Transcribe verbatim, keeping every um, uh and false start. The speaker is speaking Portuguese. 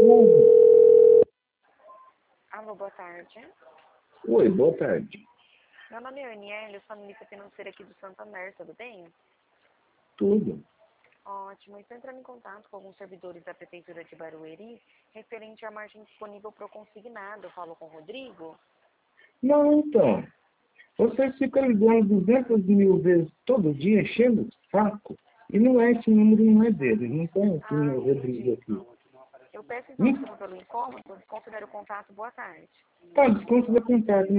Alô, boa tarde. Oi, boa tarde. Meu nome é Aniele, eu sou analista financeira aqui do Santander, tudo bem? Tudo. Ótimo. Estou entrando em contato com alguns servidores da Prefeitura de Barueri, referente à margem disponível para o consignado. Eu falo com o Rodrigo? Não, então. Você fica ligando duzentas mil vezes todo dia, enchendo o saco. E não é esse número, não é dele. Não tem aqui Ah, meu Rodrigo entendi. aqui. Eu peço então Hum? desculpa pelo incômodo, considero o contato. Boa tarde. Tá, desconto da contato.